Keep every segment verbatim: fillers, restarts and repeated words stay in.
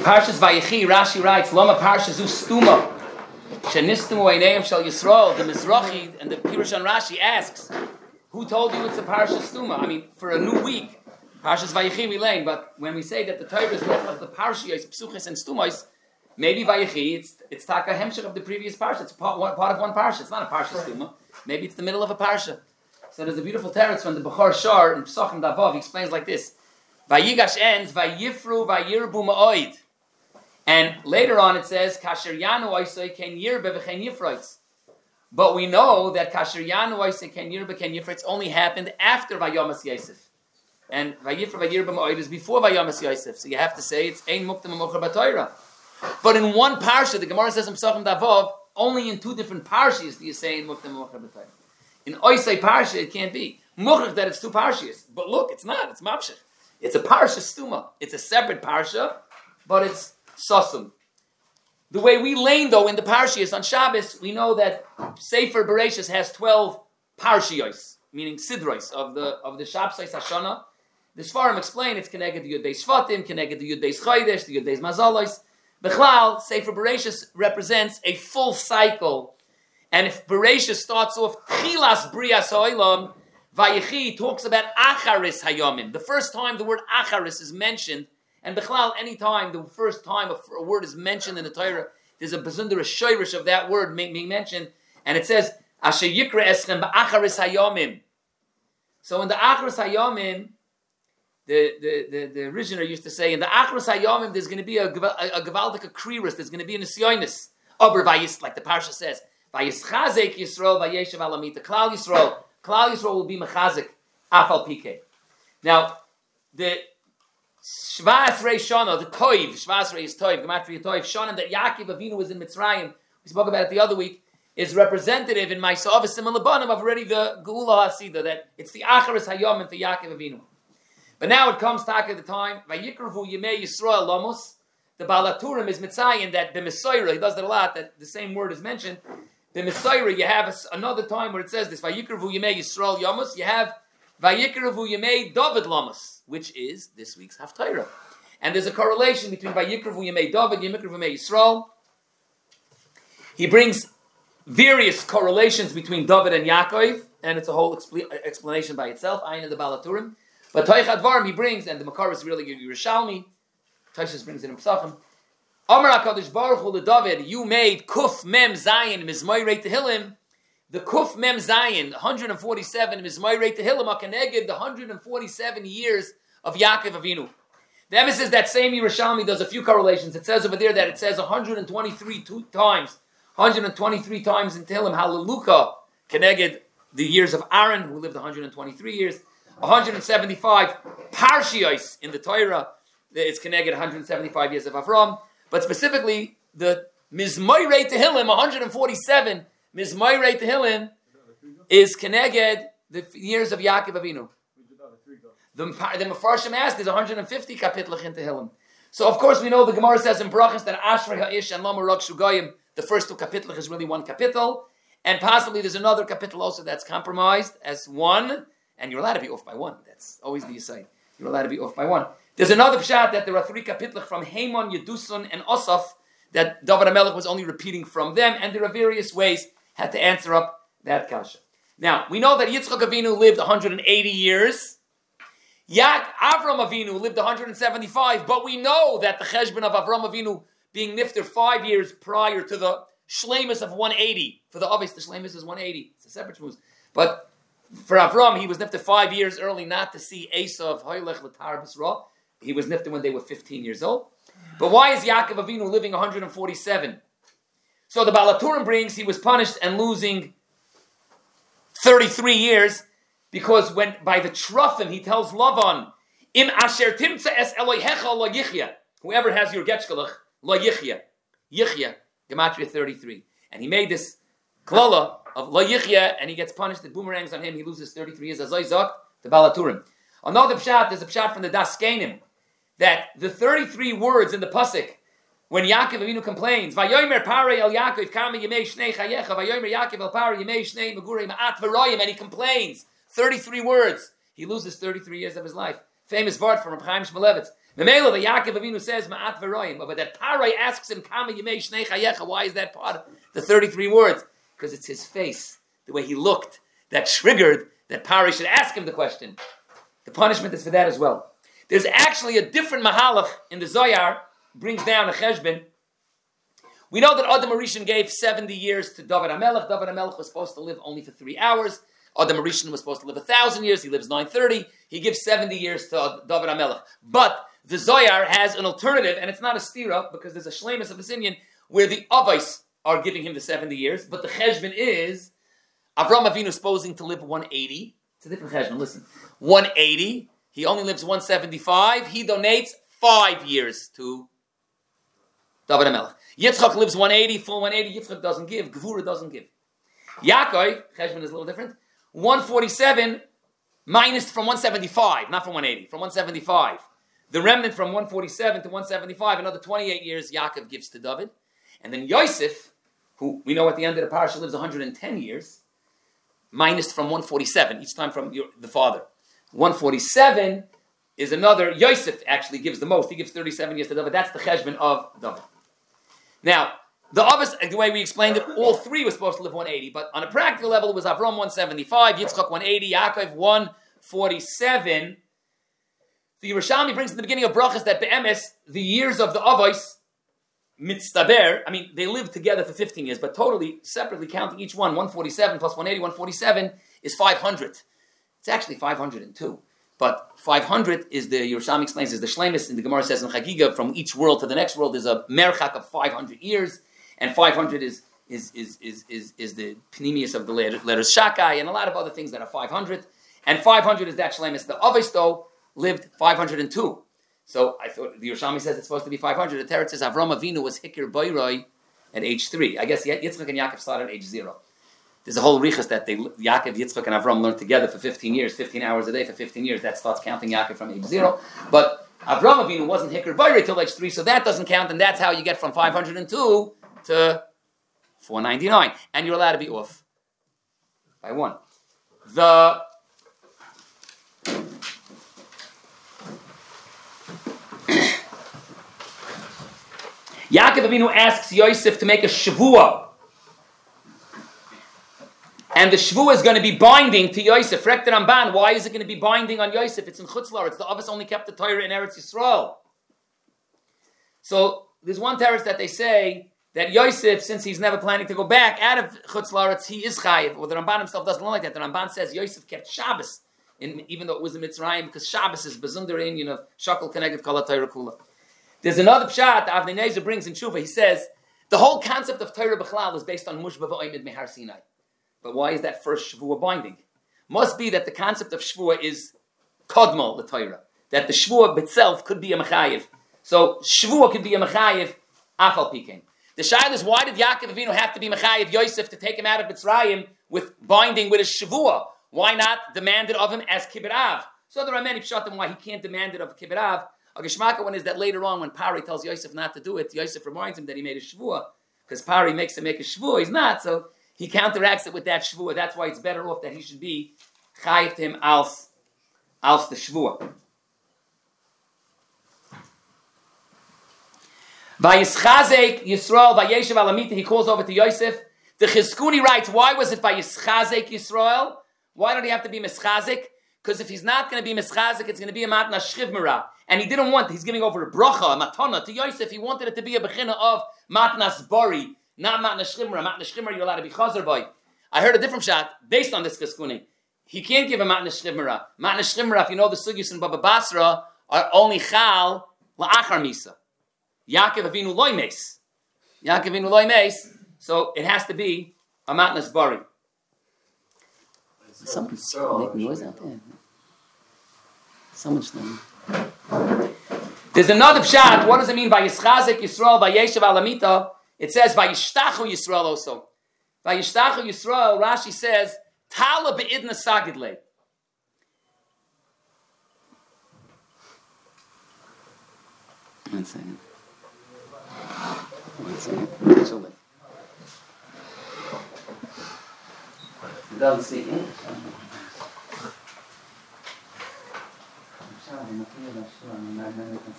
Parshas Vayechi, Rashi writes, Lama Parshas Ustuma. Shenistimu Eineim Shal Yisrael, the Mizrahi and the Pirush on Rashi asks, who told you it's a Parshas Stuma? I mean, for a new week, Parshas Vayechi we learn, but when we say that the Torah is not of the Parshiyos, Psuchos and Stumos, maybe Vayechi, it's it's Taka Hemshech of the previous Parsha. It's part, one, part of one Parsha. It's not a Parsha Stuma. Maybe it's the middle of a Parsha. So there's a beautiful teretz from the Bechor Shar in Pesachim Davav. He explains like this: Vayigash ends Vayifru Vayirbu Ma'oid, and later on it says Kasher Yanu Oisei Ken Yirbe V'Chen Yifroitz. But we know that Kasher Yanu Oisei Ken Yirbe Ken Yifroitz only happened after Vayomas Yosef, and Vayifru Vayirbu Ma'oid is before Vayomas Yosef. So you have to say it's Ein Muktam Mocher B'Torah. But in one parsha, the Gemara says in Pesachim Davav, only in two different parshas do you say in Muktam Mocher B'Torah. In Oisei Parsha, it can't be. Muchach that it's two parshas. But look, it's not. It's Mapshech. It's a Parsha Stuma. It's a separate Parsha, but it's Sasum. The way we lane, though, in the Parshas on Shabbos, we know that Sefer Bereshis has twelve Parshiyos, meaning Sidros, of the of the Shabsais Hashana. The Sfarim explain it's connected to Yud Beis Shvatim, connected to Yud Beis Chodesh, to Yud Beis Mazalos. Bechlal, Sefer Bereshis represents a full cycle. And if Bereshis starts off Chilas Brias Ha'olam, Vayechi talks about Acharis Hayomim. The first time the word Acharis is mentioned, and Bechlal, any time the first time a, a word is mentioned in the Torah, there's a Bezunder, a Shoirish of that word being mentioned, and it says, Asher Yikra Eschem Ba'acharis Hayomim. So in the Acharis Hayomim, the, the, the, the originator used to say, in the Acharis Hayomim, there's going to be a, a, a Gavaldik, a Kriris, there's going to be an Nisyonis. Aber Vayis, like the Parsha says, Vayischazek Yisrael, Vayeshav Alamita, Klal Yisrael, Klal Yisrael will be mechazik afal pike. Now, the Shvas Rei Shana, the Toiv, Shvas Rei is Toiv, Gematria Toiv, Shana that Yaakov Avinu was in Mitzrayim, we spoke about it the other week, is representative in Ma'aseh Avasim and Labanim of already the Geula HaSida, that it's the Acharis Hayom for Yaakov Avinu. But now it comes back at the time, Vayikruvu Yemei Yisrael Lamos, the Balaturim is Mitzayin, that the Messiah, he does that a lot, that the same word is mentioned. The Messiah, you have another time where it says this, Vayikruvu Yemei Yisrael Yamos, you have Vayikruvu Yemei David Lamos, which is this week's Haftarah. And there's a correlation between Vayikruvu Yemei David, Vayikruvu Yemei Yisrael. He brings various correlations between David and Yaakov, and it's a whole expl- explanation by itself, Ayin the Balaturim. But Toich Advarim he brings, and the Makar is really Yerushalmi, Toshis brings it in Pesachim, Amar HaKadosh Baruch Hu LeDavid, you made Kuf Mem Zayin Mizmoirei Tehillim. The Kuf Mem Zayin, one hundred forty-seven Mizmoirei Tehillim, HaKeneged, the one hundred forty-seven years of Yaakov Avinu. The emphasis that same Yerushalmi does a few correlations. It says over there that it says one hundred twenty-three two times, one hundred twenty-three times in Tehillim, Hallelujah, Keneged, the years of Aaron, who lived one hundred twenty-three years, one hundred seventy-five Parshiyos in the Torah, it's Keneged one hundred seventy-five years of Avram. But specifically, the Mizmoirei Tehillim, one hundred forty-seven, Mizmoirei Tehillim, is Keneged, the years of Yaakov Avinu. The, the Mefarshim asked, there's one hundred fifty kapitlach in Tehillim. So, of course, we know the Gemara says in Brachas that Ashrei Ha'ish and Lama Rak Shugayim, the first two kapitlach is really one kapitel, and possibly there's another kapitel also that's compromised as one, and you're allowed to be off by one. That's always the Yisai. You're allowed to be off by one. There's another pshat that there are three kapitlach from Haman, Yedusun, and Osaf that David HaMelech was only repeating from them, and there are various ways had to answer up that kasha. Now, we know that Yitzchak Avinu lived one hundred eighty years. Yak Avram Avinu lived one hundred seventy-five, but we know that the cheshbon of Avram Avinu being nifter five years prior to the shleimus of one eighty. For the obvious, the shleimus is one eighty. It's a separate shmuz. But for Avram, he was nifter five years early not to see Esav, Hoylech, L'tar, B'sra. He was nifter when they were fifteen years old. But why is Yaakov Avinu living one hundred forty-seven? So the Balaturim brings he was punished and losing thirty-three years because when by the Truffim he tells Lavan, Im asher timtza es Elohecha lo yichya. Whoever has your getshkalach, lo yichya. Yichya, Gematria thirty-three. And he made this klala of lo yichya, and he gets punished. It boomerangs on him. He loses thirty-three years. As Isaac, the Balaturim. Another pshat, there's a pshat from the Daskenim, that the thirty-three words in the pasuk when Yaakov Avinu complains, Vayomer Parei El Yaakov Kama Yemei Shnei Chayecha, Vayomer Yaakov El Parei Yemei Shnei Megurei Ma'at V'Royim, and he complains. thirty-three words. He loses thirty-three years of his life. Famous word from Reb Chaim Shmulevitz. The male of the Yaakov Avinu says, Ma'at v'roim, but that Parai asks him, Kama yimei shnei chayecha, why is that part of the thirty-three words? Because it's his face, the way he looked, that triggered that Parai should ask him the question. The punishment is for that as well. There's actually a different mahalach in the Zohar, brings down a cheshbon. We know that Adam HaRishon gave seventy years to David HaMelech. David HaMelech was supposed to live only for three hours. Adam HaRishon was supposed to live one thousand years. He lives nine thirty. He gives seventy years to David HaMelech. But the Zohar has an alternative, and it's not a stira, because there's a shleimus of his Inyan, where the Avos are giving him the seventy years, but the cheshbon is Avram Avinu supposing to live one eighty. It's a different cheshbon, listen. one eighty. He only lives one seventy-five. He donates five years to David HaMelech. Yitzchak lives one eighty, full one eighty. Yitzchak doesn't give. Gevura doesn't give. Yaakov, cheshbon is a little different. one forty-seven minus from one seventy-five, not from one eighty, from one seventy-five. The remnant from one forty-seven to one seventy-five, another twenty-eight years, Yaakov gives to David. And then Yosef, who we know at the end of the parasha lives one hundred ten years, minus from one forty-seven, each time from your, the father. one forty-seven is another, Yosef actually gives the most. He gives thirty-seven years to David. That's the cheshbon of David. Now, the obvious, the way we explained it, all three were supposed to live one eighty, but on a practical level, it was Avram one seventy-five, Yitzchak one eighty, Yaakov one forty-seven. The Yerushalmi brings in the beginning of Brachas that Be'emes, the years of the Avos, mitztaber, I mean, they lived together for fifteen years, but totally, separately counting each one, one forty-seven plus one eighty, one forty-seven is five hundred. It's actually five hundred two. But five hundred is the, Yerushalmi explains, is the shleimus, and the Gemara says in Chagiga, from each world to the next world is a merchak of five hundred years, and five hundred is is is is is, is the pnimius of the letters Shakai, and a lot of other things that are five hundred, and five hundred is that shleimus. The Avos, though, lived five hundred two. So I thought, the Yerushalmi says it's supposed to be five hundred. The Teretz says Avram Avinu was Hikir Boiroi at age three. I guess Yitzchak and Yaakov started at age zero. There's a whole riches that they, Yaakov, Yitzchak, and Avram learned together for fifteen years, fifteen hours a day for fifteen years. That starts counting Yaakov from age zero. But Avram Avinu wasn't Hikr Boiroi till age three, so that doesn't count, and that's how you get from five hundred two to four ninety-nine. And you're allowed to be off by one. The Yaakov Avinu asks Yosef to make a shavua. And the shvuah is going to be binding to Yosef. Frek the Ramban, why is it going to be binding on Yosef? It's in Chutz La'aretz. The Avos only kept the Torah in Eretz Yisrael. So there's one teretz that they say that Yosef, since he's never planning to go back out of Chutz La'aretz, he is chayiv. Well, the Ramban himself doesn't like that. The Ramban says Yosef kept Shabbos, in, even though it was in Mitzrayim, because Shabbos is bezunder Indian of Shakal connected Kala Torah Kula. There's another pshat that Avnei Nezer brings in Shuvah. He says the whole concept of Torah B'chlal is based on Mushba V'oimid Mehar Sinai. But why is that first Shvuah binding? Must be that the concept of Shvuah is Kodmal, the Torah. That the Shvuah itself could be a Mechayiv. So Shvuah could be a Mechayiv, Afal Pikein. The Shail is, why did Yaakov Avinu have to be Mechayiv Yosef to take him out of Mitzrayim with binding with his Shvuah? Why not demand it of him as Kibbut Av? So there are many pshatim why he can't demand it of Kibbut Av. A Geshmaka one is that later on when Pari tells Yosef not to do it, Yosef reminds him that he made a Shvuah. Because Pari makes him make a Shvuah, he's not, so he counteracts it with that shvuah. That's why it's better off that he should be chayiv to him als, als the shvuah. Vayischazek Yisrael vayeshev alamita. He calls over to Yosef. The Chizkuni writes, why was it Vayischazek Yisrael? Why did he have to be mischazek? Because if he's not going to be mischazek, it's going to be a matna shchivmera. And he didn't want, he's giving over a bracha, a matana to Yosef. He wanted it to be a bechina of matnas bari. Not Matna Shchimra. Matna Shchimra you're allowed to be Chazer by. I heard a different shot based on this Chizkuni. He can't give a Matna Shchimra. Matna Shchimra, if you know the Sugyus and Baba Basra, are only Chal La'achar Misa. Yaakov Avinu Loi Meis. Yaakov Avinu Loi Meis. So it has to be a Matnas Bari. Someone's making noise out there. Someone's doing. There's another pshat. What does it mean by Yischazek Yisrael by Yeshiv Alamita? It says Vayishtachu Yisrael also. Vayishtachu Yisrael, Rashi says, Tala be'idna sagidle. One second. One second. It doesn't see it.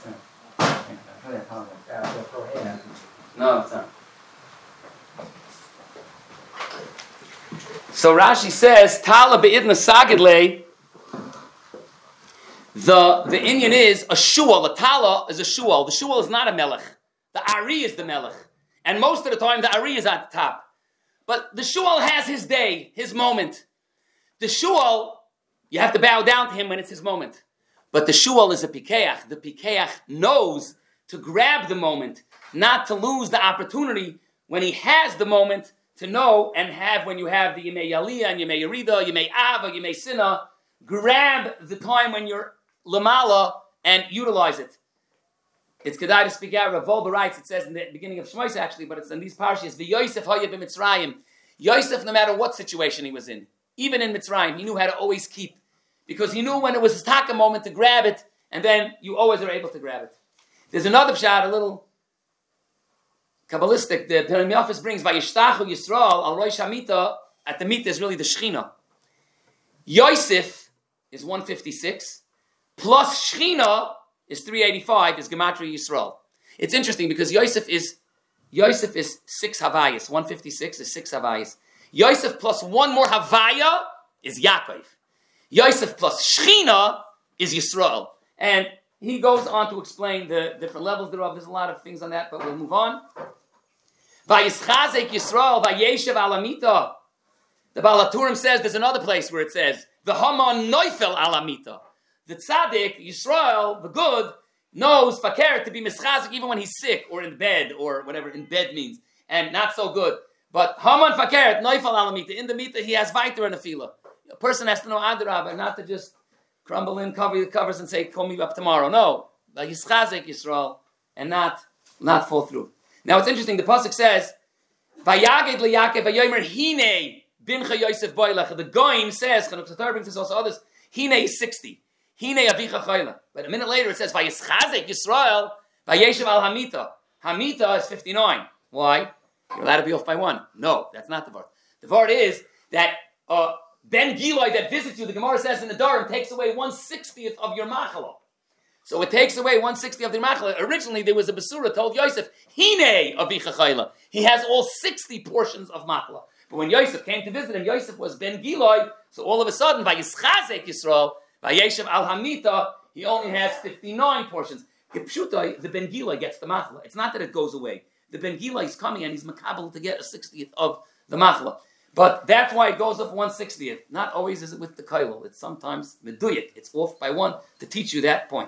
No, it's not. So Rashi says, Tala be'idna sagidle. The the Inyan is a shual. A tala is a shual. The shual is not a melech. The ari is the melech, and most of the time the ari is at the top. But the shual has his day, his moment. The shual, you have to bow down to him when it's his moment. But the shual is a pikeach. The pikeach knows to grab the moment, not to lose the opportunity when he has the moment to know and have when you have the Yemei Yaliyah and Yemei Yerida, Yemei Ava, Yemei Sinah. Grab the time when you're Lamala and utilize it. It's Kedai to speak out. Rav Wolbe writes, it says in the beginning of Shmois actually, but it's in these parshas, V'Yosef haya b'Mitzrayim. Yosef, no matter what situation he was in, even in Mitzrayim, he knew how to always keep. Because he knew when it was his taka moment to grab it, and then you always are able to grab it. There's another pshat, a little Kabbalistic, the Perem Yafis brings, Vayishtachu Yisrael al Rosh HaMita, at the Mita is really the Shechina. Yosef is one fifty-six, plus Shechina is three eighty-five, is Gematria Yisrael. It's interesting because Yosef is Yosef is six Havayas. one fifty-six is six Havayas. Yosef plus one more Havaya is Yaakov. Yosef plus Shechina is Yisrael. And he goes on to explain the different levels thereof. There's a lot of things on that, but we'll move on. Vayischazek Yisrael, Vayeshev Alamita. The Baal HaTurim says, there's another place where it says, the Haman Neufel Alamita. The tzaddik, Yisrael, the good, knows fakir to be mischazik even when he's sick or in bed or whatever in bed means, and not so good. But Haman fakir, Neufel Alamita. In the mita, he has viter and a fila. A person has to know Adarab and not to just crumble in, cover the covers and say, call me up tomorrow. No. Vayischazek Yisrael, and not, not fall through. Now it's interesting, the pasuk says, Vayaged leYaakov vayomer hine bincha Yosef boilach. The Goyim says, Chanuk Satar brings this also others, hine is sixty. Hine avicha chayla. But a minute later it says, Vayischazek Yisrael vayeshev al hamita. Hamita is fifty-nine. Why? You're allowed to be off by one. No, that's not the word. The word is that uh, Ben Giloi that visits you, the Gemara says in the Durham, takes away one sixtieth of your machala. So it takes away one sixtieth of the machala. Originally there was a Basura told Yosef, Hine avicha chayla. He has all sixty portions of machala. But when Yosef came to visit him, Yosef was Ben Giloi, so all of a sudden, Vayischazek Yisrael, Vayeshev al Hamita, he only has fifty-nine portions. Kipshutai, the Ben Giloi gets the machala. It's not that it goes away. The Ben Giloi is coming and he's makabel to get a sixtieth of the machala. But that's why it goes up one sixtieth. Not always is it with the kailul. It's sometimes meduyik. It's off by one to teach you that point.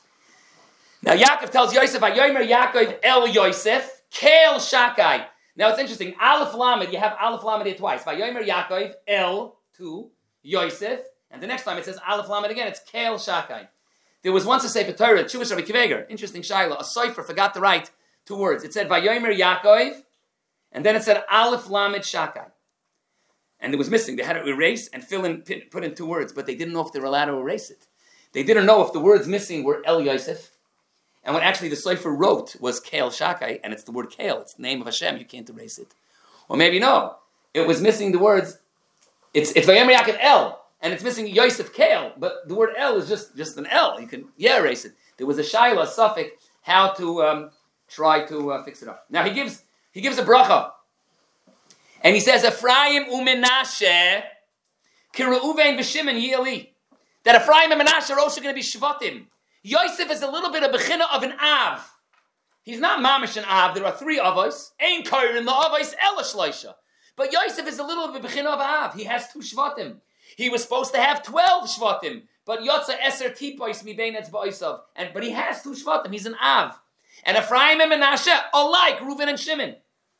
Now Yaakov tells Yosef, Vayomer Yaakov el Yosef, Kel Shakai. Now it's interesting. Aleph Lamed, you have Aleph Lamed here twice. Vayomer Yaakov el, two, Yosef. And the next time it says Aleph Lamed again, it's Kel Shakai. There was once a Sefer Torah, Chuvas Rabbi Kiveger. Interesting Shaila. A cipher forgot to write two words. It said Vayomer Yaakov, and then it said Aleph Lamed Shakai. And it was missing. They had to erase and fill in, put in two words, but they didn't know if they were allowed to erase it. They didn't know if the words missing were El Yosef, and when actually the Sefer wrote was Kael Shakai, and it's the word Kael, it's the name of Hashem, you can't erase it. Or maybe no, it was missing the words, it's it's Vayomer Yaakov El, and it's missing Yosef Kael, but the word El is just, just an L. You can, yeah, erase it. There was a Shaila, a suffix, how to um, try to uh, fix it up. Now he gives he gives a bracha. And he says, Ephraim u'Menashe, Kireuven v'Shimon Yili. That Ephraim and Menashe are also going to be Shvatim. Yosef is a little bit of bechina of an Av. He's not Mamish an Av. There are three Avos. Ein Kair in the Avos Ela Shloisha. But Yosef is a little bit of bechina of Av. He has two Shvatim. He was supposed to have twelve Shvatim. But Yotza Eser Tipois mi Beinetz Ba'osav. And But he has two Shvatim. He's an Av. And Ephraim and Menashe are like Reuven and Shimon.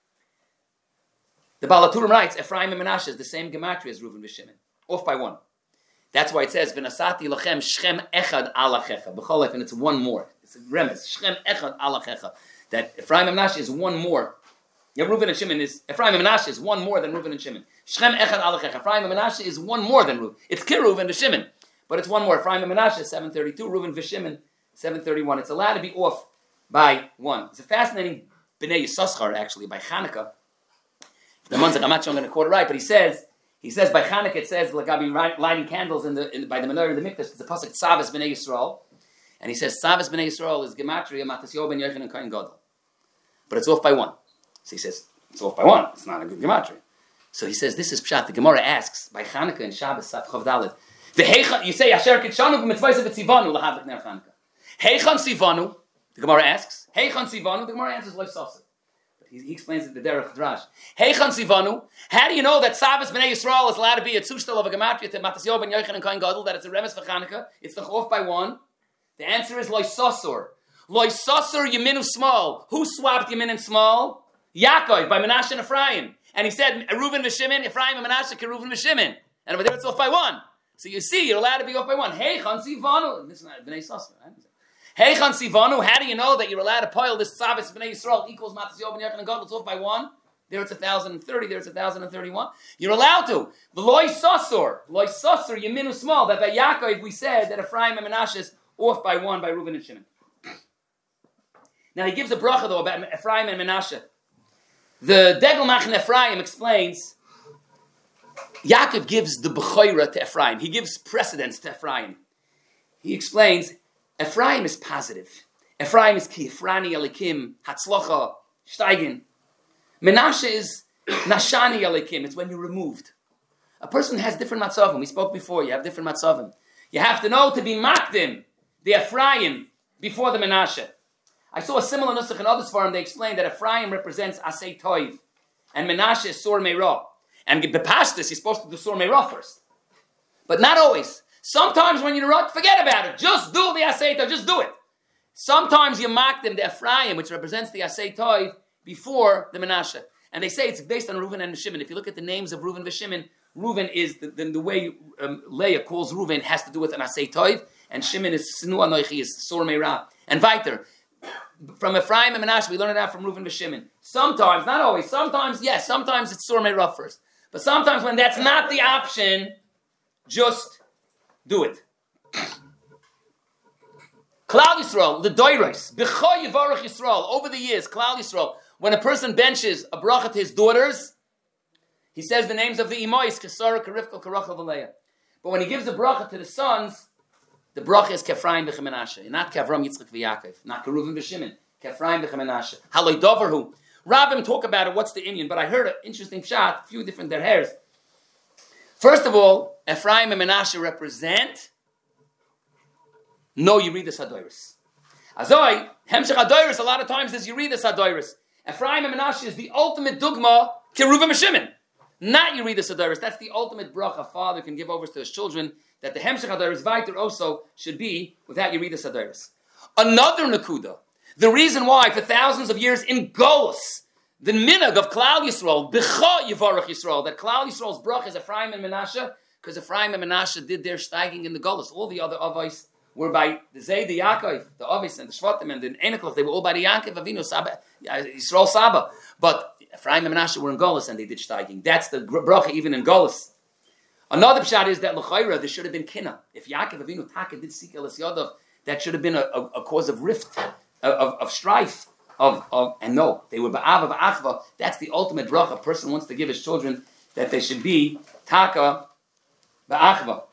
The Baal HaTurim writes, Ephraim and Menashe is the same gematria as Reuven v'Shimon, off by one. That's why it says, V'nasati lachem Shem echad alachecha. B'cholef, and it's one more. It's a remez, Shem echad alachecha. That Ephraim and Menashe is one more. Yeah, Reuven and Shimon is, Ephraim and Menashe is one more than Reuven and Shimon. Shem echad alachecha. Ephraim and Menashe is one more than Reuven. It's Kiruv and Shimon, but it's one more. Ephraim and Menashe, seven thirty-two. Reuven v'Shimon, seven thirty-one. It's allowed to be off by one. It's a fascinating B'nai Yissaschar, actually, by Chanukah. The Munzak, I'm not sure I'm going to quote it right, but he says, he says by Chanukah, it says, Lagabi lighting candles in the, in, by the menorah in the Mikdash, it's a pasuk Tzavis B'nai Yisrael. And he says, Savas B'nai Yisrael is Gematria, Matasyo ben Yochanan Kohen Gadol. But it's off by one. So he says, it's off by one. It's not a good Gematria. So he says, this is Pshat. The Gemara asks, by Chanukah and Shabbos, Sat Chav Dalet, you say, Asher Kitshanu b'mitzvayse v'tzivanu l'hadlik ner Chanukah. Heichan Sivanu, the Gemara asks, Heichan Sivanu, the Gemara answers, Lo Sasa. He, he explains it the Derech Drash. Heichan Sivanu, how do you know that Savas B'nai Yisrael is allowed to be a Tzushtal of a Gematria to Matasyo ben Yochanan Kohen Gadol, that it's a Remes for Chanukah? It's the off by one. The answer is Lo Sasor. Lo Sasor Yeminu Small. Who swapped Yemin and Small? Yaakov, by Menashe and Ephraim. And he said, Reuven v'Shimon, Ephraim and Menashe, Reuven v'Shimon. And over there it's off by one. So you see, you're allowed to be off by one. Heichan Sivanu. This is not B'nai Sasor. Heichan Sivanu, how do you know that you're allowed to pile this Savas B'nai Yisrael equals Matasyo ben Yochanan Gadol? It's off by one. There it's one thousand thirty, there it's one thousand thirty-one. You're allowed to. V'loi Sasor. Loi Sasor Yeminu Small. That by Yaakov we said that Ephraim and Menashe is off by one by Reuven and Shimon. Now he gives a bracha though about Ephraim and Menashe. The Degel Machin Ephraim explains, Yaakov gives the Bechorah to Ephraim. He gives precedence to Ephraim. He explains, Ephraim is positive. Ephraim is Ki Efrani Elikim, Hatzlocha, Steigen. Menashe is Nashani Elikim. It's when you're removed. A person has different matzavim. We spoke before, you have different matzavim. You have to know to be makdim, the Ephraim, before the Menashe. I saw a similar nusach in others forum. They explained that Ephraim represents Asay Toiv, and Menashe is Sur Meirah. And the pastis, you're supposed to do Sur Meirah first. But not always. Sometimes when you're right, forget about it. Just do the Asay Toiv, just do it. Sometimes you mark them, the Ephraim, which represents the Asay Toiv, before the Menashe. And they say it's based on Reuven and Shimon. If you look at the names of Reuven and Shimon, Reuven is, the, the, the way um, Leah calls Reuven has to do with an Asay Toiv, and Shimon is Sinu Anoichi, is Sur Meirah. And weiter. From Ephraim and Menashe, we learn it out from Reuven and Shimon. Sometimes, not always, sometimes, yes, sometimes it's Sur Meirah first. But sometimes when that's not the option, just do it. Klal Yisrael, the Doiros, B'cho Yivarach Yisrael, over the years, Klal Yisrael, when a person benches a bracha to his daughters, he says the names of the Imois, Kesara, Kerivka, Karachel, Valeah. But when he gives a bracha to the sons, the bracha is Kefraim v'chem Menashe, not Kavram Yitzchak v'Yakov, not Keruvim v'Shimon, Kefraim v'chem Menashe. Haloi Doverhu. Rabbim talk about it, what's the Indian, but I heard an interesting shot, a few different derhairs. First of all, Ephraim and Menashe represent no Yeridus Hadoiris. Azoi, Hemshech Hadoiris, a lot of times there's Yeridus Hadoiris. Ephraim and Menashe is the ultimate dogma, Keruvim v'Shimon. Not Yeridus Hadoiris. That's the ultimate bracha a father can give over to his children, that the Hemshech Hadoiris Vaiter also should be without Yeridus Hadoiris. Another Nakuda, the reason why for thousands of years in Golus, the minhag of Klal Yisrael, B'cha Yivarach Yisrael, that Klal Yisrael's bracha is Ephraim and Menashe, because Ephraim and Menashe did their steiging in the Golus. All the other Avos were by the Zay, the Yaakov, the Avos and the Shvatim and the Eneklach, they were all by the Yaakov, Avinu, Saba, Yisrael Saba. But Ephraim and Menashe were in Golus and they did steiging. That's the bracha even in Golus. Another pshat is that l'chayra there should have been kina. If Yaakov Avinu Taka did seek Elas Yadav, that should have been a, a, a cause of rift, of, of strife, of, of and no, they were ba'ava v'achva. That's the ultimate bracha. A person wants to give his children that they should be taka ba'achva.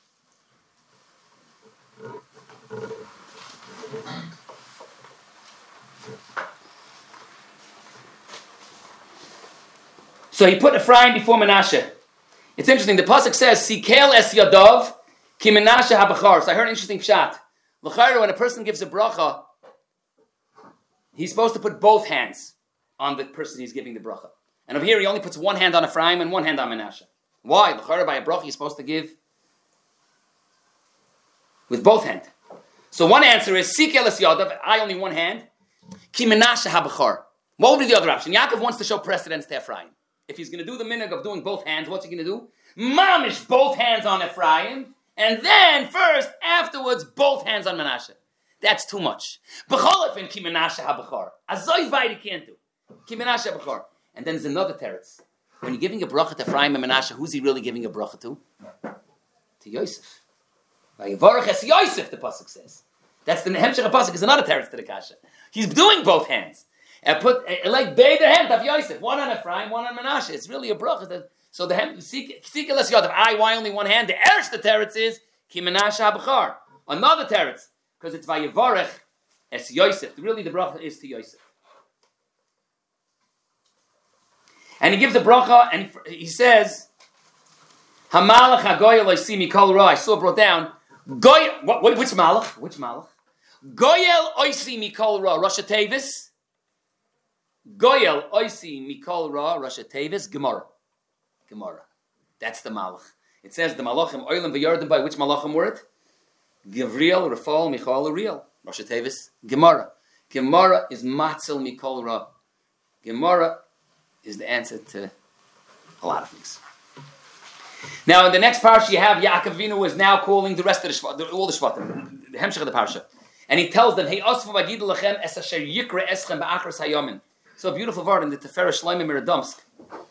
So he put Ephraim before Menashe. It's interesting. The pasuk says, "Sikel es yadav ki Menashe habachar." So I heard an interesting pshat. L'chayra, when a person gives a bracha, he's supposed to put both hands on the person he's giving the bracha. And over here, he only puts one hand on Ephraim and one hand on Menashe. Why? L'chayra, by a bracha, he's supposed to give with both hands. So one answer is, Sikel es yadav, I only one hand, ki Menashe habachar. What would be the other option? Yaakov wants to show precedence to Ephraim. If he's going to do the minhag of doing both hands, what's he going to do? Mamish, both hands on Ephraim, and then first, afterwards, both hands on Menashe. That's too much. B'cholefin ki Menashe habachar. Azoy vaydi can't do. Ki Menashe habachar. And then there's another teretz. When you're giving a bracha to Ephraim and Menashe, who's he really giving a bracha to? To Yosef. Vayivarach es Yosef, the pasuk says. That's the Hemshech pasuk is another teretz to the kasha. He's doing both hands. And put uh, like beide hand of Yosef, one on Ephraim, one on Menashe. It's really a bracha. That, so the hem Sikel es yadav. I why only one hand? The eretz the teretz is ki Menashe habachar. Another teretz. because it's Vayevarech es Yosef. Really, the bracha is to Yosef. And he gives a bracha, and he says, Hamalach hagoyel oisi mikol ra. I saw brought down, Goyel, what, what, which malach? Which malach? Goyel oisi mikol ra, Rosh Tevis. Goyel oisi mikol ra, Rosh Tevis, Gemara. Gemara. That's the malach. It says the malachim, oilim v'yardim, by which malachim were it? Gavriel, Rafal, Michal, Uriel. Rosh Tevis, Gemara. Gemara is matzel mikol ra. Gemara is the answer to a lot of things. Now, in the next parsha, you have Yaakov Avinu is now calling the rest of the Shvatim, all the Shvatim, the Hemshech of the parsha. And he tells them, Hey, Osfu Vagidu Lachem es asher yikra eschem ba'achras hayomin. So a beautiful word in the Teferes Shloimeh Miradomsk.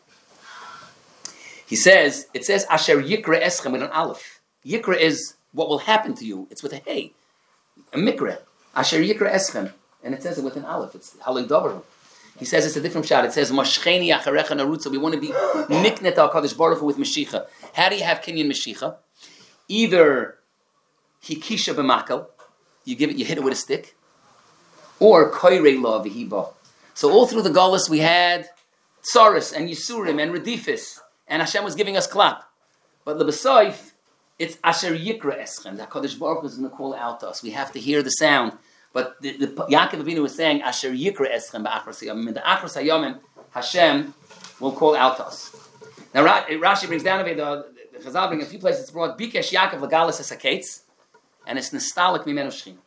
He says, it says, Asher yikra eschem with an aleph. Yikra is what will happen to you. It's with a hey. A mikra. Asher yikra eschem. And it says it with an aleph. It's halei davar. He says it's a different shot. It says, Mashcheni acharecha narutza. We want to be niknet al Kadosh Baruch Hu with Mashiach. How do you have kinyan Mashiach? Either hikisha b'makel, you give it, you hit it with a stick, or koirei la v'hiba. So all through the Galus we had tsaris and yisurim and redifis, and Hashem was giving us klap. But lebesoif, it's asher yikra eschem. That Kadosh Baruch Hu is going to call out to us. We have to hear the sound. But the, the Yaakov Avinu was saying, Asher Yikra Eschem ba'achras hayomim. In the achras hayomim, Hashem will call out to us. Now Rashi brings down over the, the Chazal brings a few places. It's brought Bikesh Yaakov Lagalis Esaketz, and it's Nestalik Mimenu Shechina.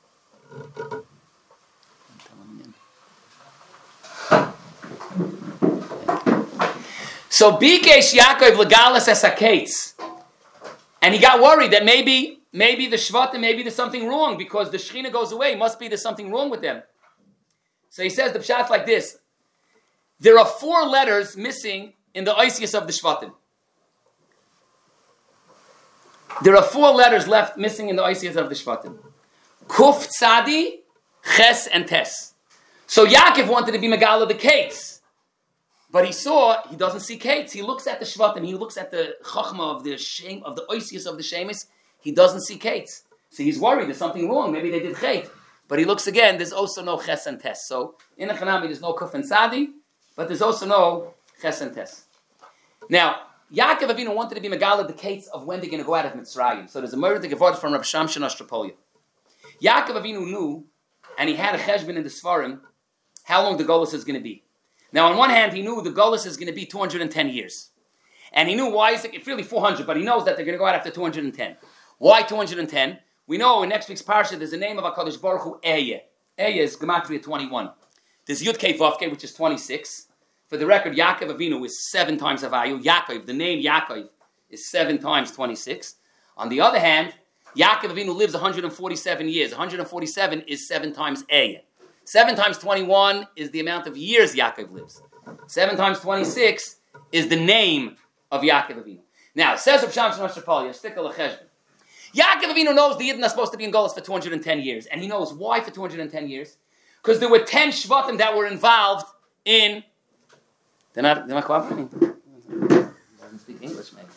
So Bikesh Yaakov Lagalis Esaketz, and he got worried that maybe. Maybe the Shvatim, maybe there's something wrong because the Shechina goes away. Must be there's something wrong with them. So he says the pshat's like this. There are four letters missing in the Oisius of the Shvatim. There are four letters left missing in the Oisius of the Shvatim. Kuf, Tzadi, Ches, and Tes. So Yaakov wanted to be Megala the Kates. But he saw, he doesn't see Kates. He looks at the Shvatim. He looks at the Chachma of the shame, of the Oisius of the Shemis. He doesn't see Kates. So he's worried there's something wrong. Maybe they did Chet. But he looks again, there's also no Ches and Tes. So in the Chanami, there's no Kuf and Sadi, but there's also no Ches and Tes. Now, Yaakov Avinu wanted to be Megala the Kates of when they're going to go out of Mitzrayim. So there's a murder to Gevod from Rav Shamshin Ashtrapolia. Yaakov Avinu knew, and he had a cheshbon in the Sfarim, how long the Golus is going to be. Now, on one hand, he knew the Golus is going to be two hundred ten years. And he knew why, is it, it's really four hundred, but he knows that they're going to go out after two hundred ten. Why two hundred ten? We know in next week's parsha there's a name of HaKadosh Baruch Hu, Ehyeh. Ehyeh is Gematria twenty-one. There's Yud Kei Vav Kei, which is twenty-six. For the record, Yaakov Avinu is seven times Avayu. Yaakov, the name Yaakov, is seven times twenty-six. On the other hand, Yaakov Avinu lives one hundred forty-seven years. one hundred forty-seven is seven times Ehyeh. seven times twenty-one is the amount of years Yaakov lives. seven times twenty-six is the name of Yaakov Avinu. Now, it says Rav Shamshin Ashtrapolia, Stickle Lecheshbon. Yaakov Avinu knows the Yidden are supposed to be in Golus for two hundred ten years. And he knows why for two hundred ten years. Because there were ten Shvatim that were involved in... They're not, they're not cooperating. They doesn't speak English, maybe.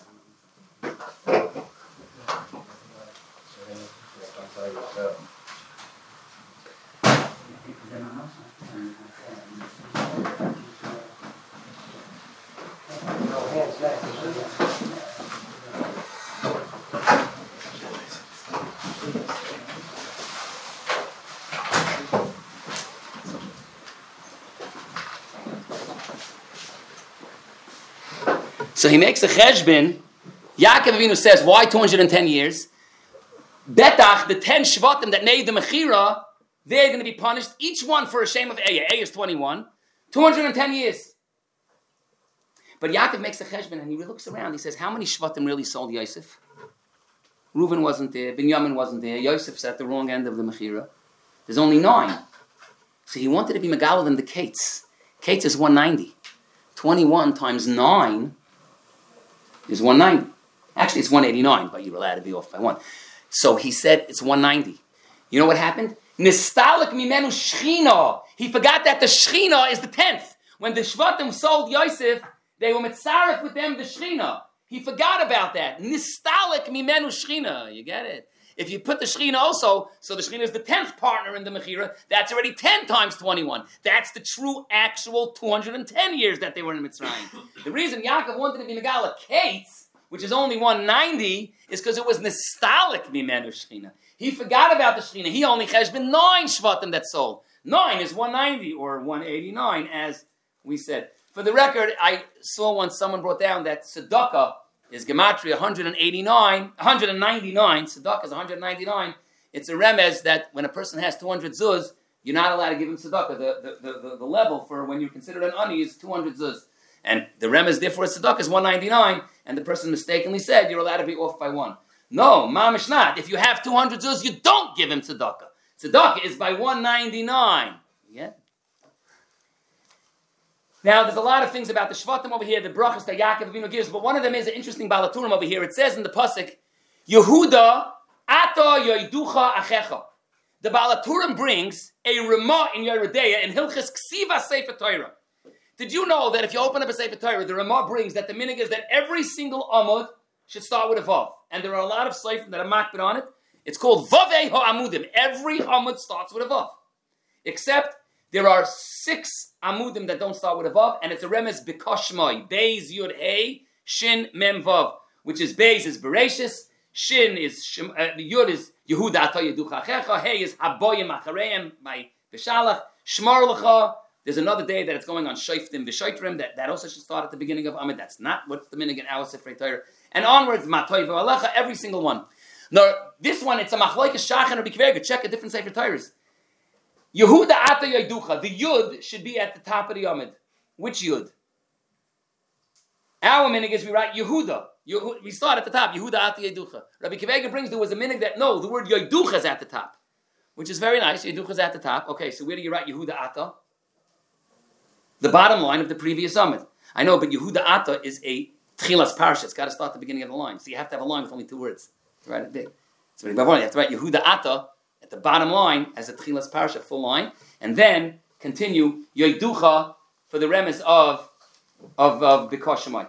So he makes a cheshbon. Yaakov Avinu says, why two hundred ten years? Betach, the ten Shvatim that made the Mechira, they're going to be punished, each one for a shame of Ehyeh. Ehyeh is twenty-one. two hundred ten years. But Yaakov makes a cheshbon and he looks around. He says, how many Shvatim really sold Yosef? Reuven wasn't there. Binyamin wasn't there. Yosef's at the wrong end of the Mechira. There's only nine. So he wanted to be Megalal than the Kates. Kates is one hundred ninety. twenty-one times nine is one hundred ninety. Actually, it's one hundred eighty-nine, but you're allowed to be off by one. So he said it's one hundred ninety. You know what happened? Nistalik mimenu shchina. He forgot that the shchina is the tenth. When the Shvatim sold Yosef, they were mitzaref with them the shchina. He forgot about that. Nistalik mimenu shchina. You get it? If you put the Shechina also, so the Shechina is the tenth partner in the Mechira, that's already ten times twenty-one. That's the true, actual two hundred ten years that they were in Mitzrayim. The reason Yaakov wanted to be Megala Kates, which is only one hundred ninety, is because it was nostalgic Mimenu Shechina. He forgot about the Shechina. He only has been nine Shvatim that sold. Nine is one hundred ninety or one hundred eighty-nine, as we said. For the record, I saw once someone brought down that Tzedakah is Gematria one hundred eighty-nine, one hundred ninety-nine. Tzedakah is one hundred ninety-nine. It's a remez that when a person has two hundred zuz, you're not allowed to give him tzedakah. The, the, the, the, the level for when you're considered an ani is two hundred zuz. And the remez therefore tzedakah is one hundred ninety-nine, and the person mistakenly said you're allowed to be off by one. No, mamish not. If you have two hundred zuz, you don't give him tzedakah. Tzedakah is by one hundred ninety-nine. Yeah. Now, there's a lot of things about the Shvatim over here, the brachas that Yaakov Avinu gives, but one of them is an interesting balaturim over here. It says in the pasuk, Yehuda ata yoiducha achecha. The balaturim brings a Ramah in Yeridea in Hilchis Ksiva Sefer Torah. Did you know that if you open up a Sefer Torah, the Ramah brings that the minig is that every single amud should start with a vav, and there are a lot of seifim that are makbid on it. It's called vavei ha'amudim. Every amud starts with a vav, except there are six amudim that don't start with a vav, and it's a remez b'koshmai. Beis yud hey shin mem vav, which is beis is bereshis, shin is shem, uh, yud is Yehuda ata yeducha achecha, hey is haboyim achareim my b'shalach shmar lecha. There's another day that it's going on shoftim v'shoitrim that, that also should start at the beginning of Amid. That's not what's the minig in our Sefer Torah. And onwards matoy v'alecha, every single one. Now this one it's a machlokes shachan or bikvega. Check a different Sefer Torahs. Yehuda ata yoducha. The yud should be at the top of the Amid. Which yud? Our minig is we write Yehuda. Yehuda. We start at the top. Yehuda ata yoducha. Rabbi Kivega brings there was a minig that no, the word yoducha is at the top, which is very nice. Yoducha is at the top. Okay, so where do you write Yehuda ata? The bottom line of the previous Amid. I know, but Yehuda ata is a tchilas parsha. It's got to start at the beginning of the line. So you have to have a line with only two words to write it big. So you have to write Yehuda ata at the bottom line as a tchilas parsha, full line, and then continue yoducha for the remes of of of b'koshemai.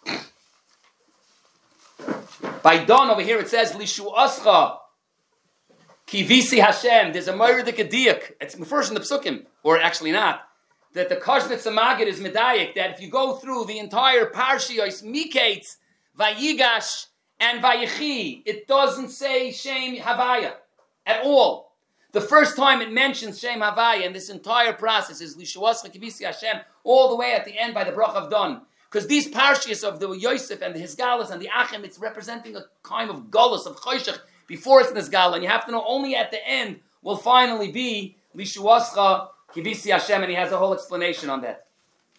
By Don over here it says lishu ascha kivisi Hashem. There's a moira de kediyuk. It's first in the psukim, or actually not. That the Kashnitz Magid is medayik. That if you go through the entire parshiyos miketz, vayigash and vayichi, it doesn't say Shem Havaya at all. The first time it mentions Shem Havaya in this entire process is lishuascha kivisi Hashem, all the way at the end by the brach of Don. Because these parshiyos of the Yosef and the Hizgalas and the Achim, it's representing a kind of galus of choshech before it's Nizgal, and you have to know only at the end will finally be lishuascha kivisi Hashem, and he has a whole explanation on that.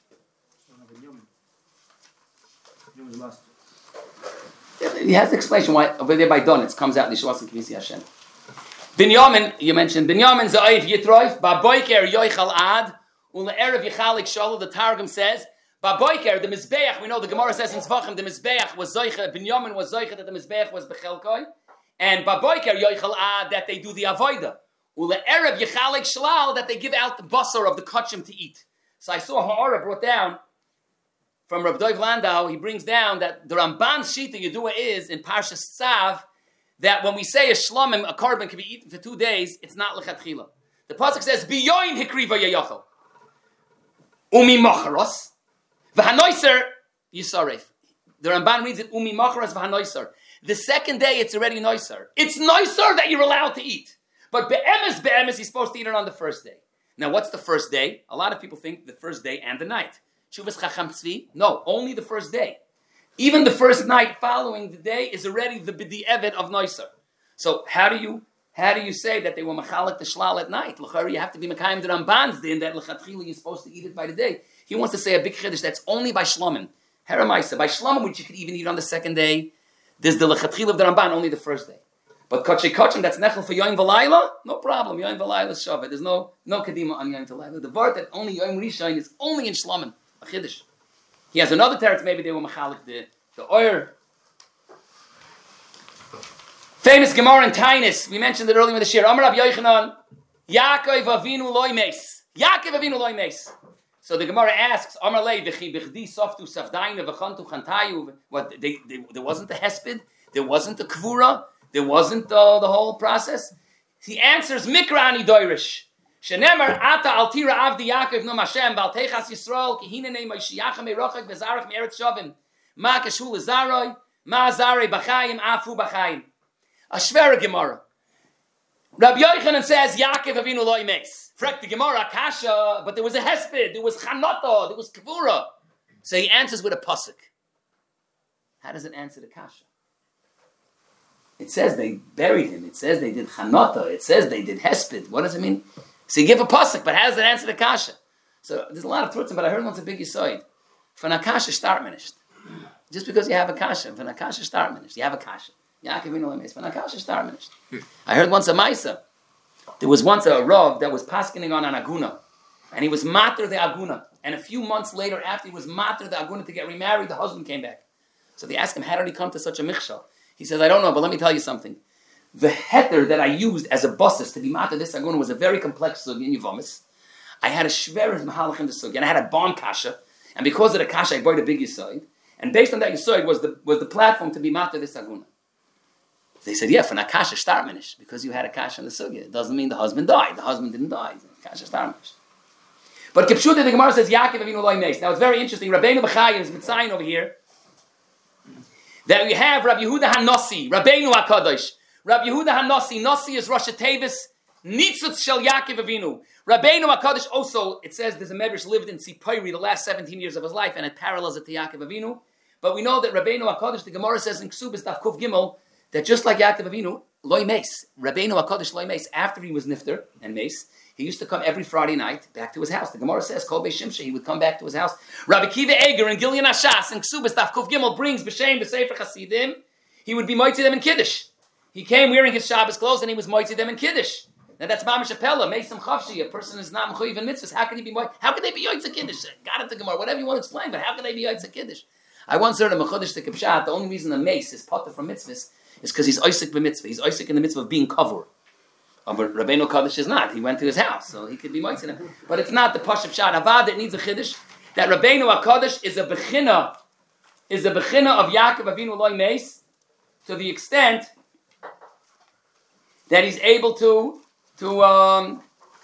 He has the explanation why over there by Don it comes out lishuascha kivisi Hashem. Binyamin, you mentioned Binyamin Za'if Yitroif, Baboiker Yoichal Ad, Ula Erev Yichalik Shalom. The Targum says, Baboiker, the Mizbeach, we know the Gemara says in Zvachim, the Mizbeach was Zoicha, Binyamin was Zoicha, that the Mizbeach was Bechelkoi, and Baboiker Yoichal Ad, that they do the Avoida. Ula Erev Yichalik Shalal, that they give out the basar of the kachim to eat. So I saw Ha'ara brought down from Rav Dov Landau, he brings down that the Ramban's Shita Yedua is in Parshas Tzav, that when we say a shlamim, a carbon can be eaten for two days, it's not lechatchila. The pasuk says, "Biyoin hikriva yayachal, umi macharos, v'hanoiser yisaref." The Ramban reads it, "Umi macharos v'hanoiser." The second day, it's already noiser. It's noiser that you're allowed to eat, but be'emes be'emes, you're supposed to eat it on the first day. Now, what's the first day? A lot of people think the first day and the night. Shuvas chacham tzvi? No, only the first day. Even the first night following the day is already the b'di'evet of Noiser. So how do you how do you say that they were machalik the shlal at night? L'chari, you have to be mekayim the Ramban's din that l'chatchila you're supposed to eat it by the day. He wants to say a big chiddush that's only by shlamim. Heramaisa, by shlamim, which you could even eat on the second day, there's the l'chatchila of the Ramban only the first day. But kachei kachim, that's nechel for yoim v'layla, no problem. Yoim v'layla is shavet. There's no no kadima on yoim v'layla. The word that only yoim rishon is only in shlamim. A chiddush. He has another teretz, maybe they were machalik the the oyer. Famous Gemara in Tainus. We mentioned it earlier in the shir. Amar Rav Yochanan, Yaakov Avinu loy meis. Yaakov Avinu loy meis. So the Gemara asks, Amar lei v'chi b'chdi softu safdayna v'chantu chantayu. What? They, they, there wasn't the hesped. There wasn't the kvura. there wasn't uh, the whole process? He answers, Mikra ani doirish. Shenemar ata altira avdi Yaakov no Hashem val techas Yisrael ki hinene moishiyachem merochak bezarach me'eretz shavim ma kashul zaroi ma zarei b'chaim afu b'chaim. A shvera Gemara. Rabbi Yochanan says Yaakov Avinu lo imes. Frek the Gemara kasha, but there was a hesped, there was chanata, there was kavura. So he answers with a pasuk. How does it answer the kasha? It says they buried him. It says they did chanata. It says they did hesped. What does it mean? So you give a pasuk, but how does it answer the kasha? So there's a lot of truths, but I heard once a big yisoid. For a kasha start minished. Just because you have a kasha, for a kasha start minished. You have a kasha. Yaakov Avinu lo imes. For a kasha start minished. I heard once a maisa. There was once a Rav that was paskening on an aguna, and he was mater the aguna. And a few months later, after he was mater the aguna to get remarried, the husband came back. So they asked him, how did he come to such a michshal? He says, I don't know, but let me tell you something. The heter that I used as a basis to be mater this aguna was a very complex sugi in Yevomis. I had a shveres mahalach in the sugi, and I had a bomb kasha, and because of the kasha, I bought a big yisoid, and based on that yisoid was the was the platform to be mater this aguna. They said, yeah, for Nakasha start minish, because you had a kasha in the sugya. It doesn't mean the husband died. The husband didn't die. Kasha start minish. But Kipshuta, the Gemara says, Yaakov Avinu lo imes. Now it's very interesting. Rabbeinu B'chayim is mitzayin over here. That we have Rabbi Yehuda HaNossi, Rabbeinu HaKadosh. Rabbi Yehuda HaNossi, Nossi is Rosh Tevis, Nitzutz Shel Yaakov Avinu. Rabbeinu HaKadosh also, it says there's a Medrash lived in Tzipori the last seventeen years of his life, and it parallels it to Yaakov Avinu. But we know that Rabbeinu HaKadosh, the Gemara says in Ksubis Daf Kuf Gimel, that just like Yaakov Avinu, loy meis, Rabbeinu HaKadosh loy meis, after he was nifter and meis, he used to come every Friday night back to his house. The Gemara says, Kol Beis Shimshei, he would come back to his house. Rabbi Kiva Eger and Gilyon Ashas and Ksubas Daf Kuf Gimel brings B'Shem B'Sefer Chasidim. He would be moitzi them in Kiddush. He came wearing his Shabbos clothes and he was moitzi them in Kiddush. Now that's Mamash Apella, Meisam Chavshi, a person is not Mechuyev in mitzvahs. How can he be moitzi? How can they be yoitza Kiddush? Got it to Gemara, whatever you want to explain, but how can they be yoitza Kiddush? I once heard a Mechudesh to Kipshat, the only reason the mace is potter from mitzvahs is because he's Isaac b'mitzvah. He's Isaac in the mitzvah of being covered. Oh, but Rabbeinu Kaddish is not. He went to his house, so he could be moitzin. But it's not the Pashup Shad Avad that needs a Chiddush. That Rabbeinu HaKadosh is a bechina, is a bechina of Yaakov Avinu loy meis, to the extent that he's able to, to, um,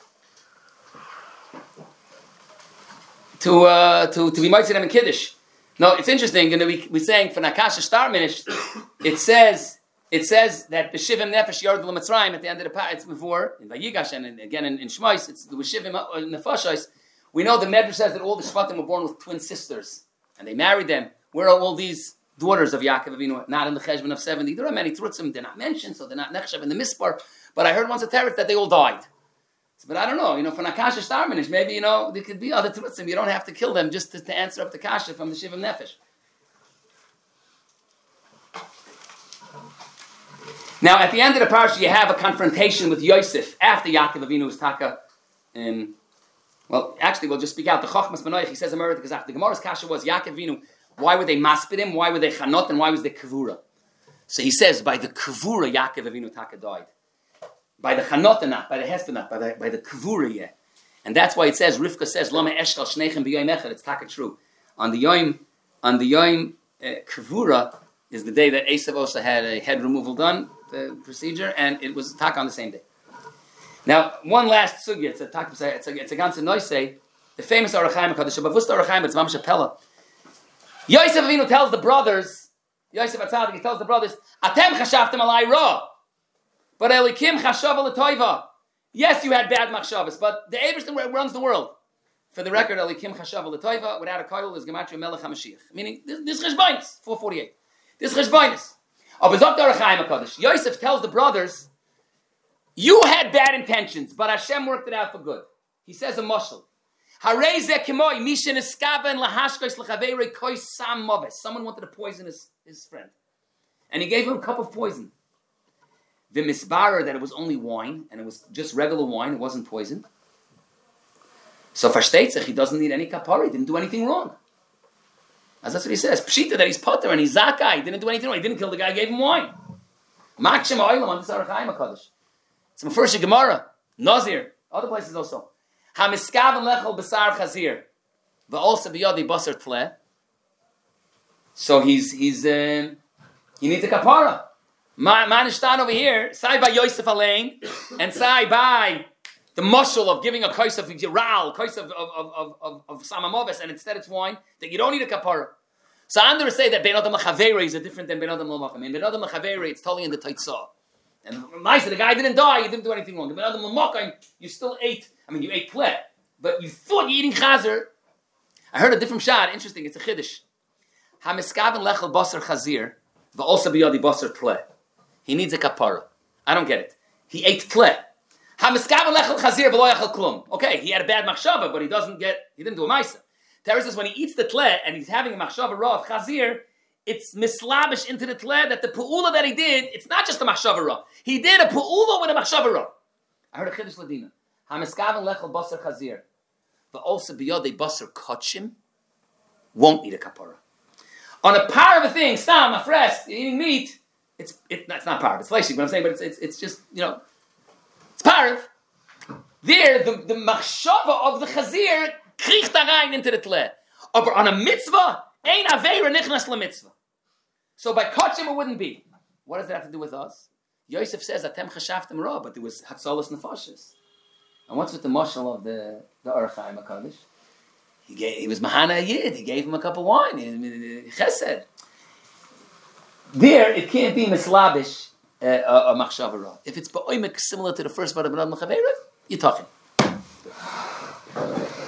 to, uh, to, to be moitzin in Kiddush. No, it's interesting, and we, we're saying for Nakasha Star Minish, it says, It says that the Shivim Nefesh Yard L'Mitzrayim at the end of the part, it's before, in Vayigash and again in, in Shmois, it's the Shivim Nefashos. We know the Medrash says that all the Shvatim were born with twin sisters, and they married them. Where are all these daughters of Yaakov Avinu? Not in the Cheshbon of seventy. There are many Trutzim, they're not mentioned, so they're not Nechshav in the Mispar. But I heard once a Teretz that they all died. So, but I don't know, you know, for Nakasha Starmanish, maybe, you know, there could be other Trutzim. You don't have to kill them just to, to answer up the Kasha from the Shivim Nefesh. Now, at the end of the parasha, you have a confrontation with Yosef after Yaakov Avinu's taka. Um, well, actually, we'll just speak out. The Chochmas Benoich, he says, because after the Gemara's kasha was Yaakov Avinu, why were they maspid him? Why were they chanot? And why was there kavura? So he says, by the kavura, Yaakov Avinu taka died. By the chanot not, by the hesped not, by the, by the kavura, yeah. And that's why it says, Rivka says, Lama eshkal shnechem b'yoyim echad. It's taka true. On the yoim, on the yoim uh, kavura is the day that Esav also had a head removal done, the procedure, and it was taka on the same day. Now, one last sugya, it's a taka, it's a, it's a ganze noisei, the famous Arachaim HaKadosh, Bavust Arachaim, it's Mamash Apella. Yosef Avinu tells the brothers, Yosef Atzadik, he tells the brothers, Atem chashaftem alai ra, but Elikim chashav l'toiva. Yes, you had bad machshavas, but the Eibishter runs the world. For the record, Elikim chashav l'toiva, without a koil, is Gematria Melech HaMashiach. Meaning, this, this cheshbainis, four forty-eight. This cheshbainis. Yosef tells the brothers, you had bad intentions, but Hashem worked it out for good. He says a mushal. Someone wanted to poison his, his friend. And he gave him a cup of poison. The misbarer that it was only wine, and it was just regular wine, it wasn't poison. So for Shteitzach, he doesn't need any kapara, he didn't do anything wrong. As that's what he says. Pshita, that he's potter and he's zakai. He didn't do anything wrong. He didn't kill the guy, gave him wine. Makshim ha'olam on this Arachaim HaKadosh. It's Mefurish Gemara. Nazir. Other places also. Hamiskav and lechol b'sar chazir. V'olsa b'yodi basar tleh. So he's, he's, um, he needs a kapara. My manishtan over here, say by Yosef Alain, and say by the muscle of giving a kais of Yiral, kais of of of of, of Samamovis, and instead it's wine, that you don't need a kapara. So Andrew say that Ben Adam L'Chaveri is different than Ben Adam L'Makam. In Ben Adam L'Chaveri, it's totally in the Taitzah. And Maisa, the guy didn't die, he didn't do anything wrong. In Ben Adam L'Makam, you still ate, I mean, you ate kleh, but you thought you're eating chazer. I heard a different shot, interesting, it's a chiddush. HaMiskaven lechel basar chazir, v'osa biyadi basar tleh. He needs a kapara. I don't get it. He ate tleh. HaMiskaven lechel chazir v'lo yachel klum. Okay, he had a bad machshava, but he doesn't get, he didn't do a maisa. Terry says when he eats the tleh and he's having a machshava raw of chazir, it's mislabish into the tleh that the pu'ula that he did, it's not just a machshava raw. He did a pu'ula with a machshava raw. I heard a chiddush ladina. HaMiskaven lechel basar chazir v'osa biyadi basar kachim won't need a kapara. On a par of a thing, stam, a fresh, eating meat, it's it, it's not par, it's fleshy, but I'm saying, but it's it's, it's just, you know, it's par. There, the, the machshava of the chazir kriegt da rein into the tleh. But on a mitzvah, ein aveira nichnas la mitzvah. So by kachim it wouldn't be. What does that have to do with us? Yosef says, atem chashaftem ra, but there was hatzalas nefashis. And what's with the mashal of the, the Orach Chaim HaKadosh? He gave, he was Mahana Yid. He gave him a cup of wine. Chesed. There, it can't be mislabish uh, a, a machshavah. If it's ba'oimek similar to the first part of Benad Mechaveira, you're talking.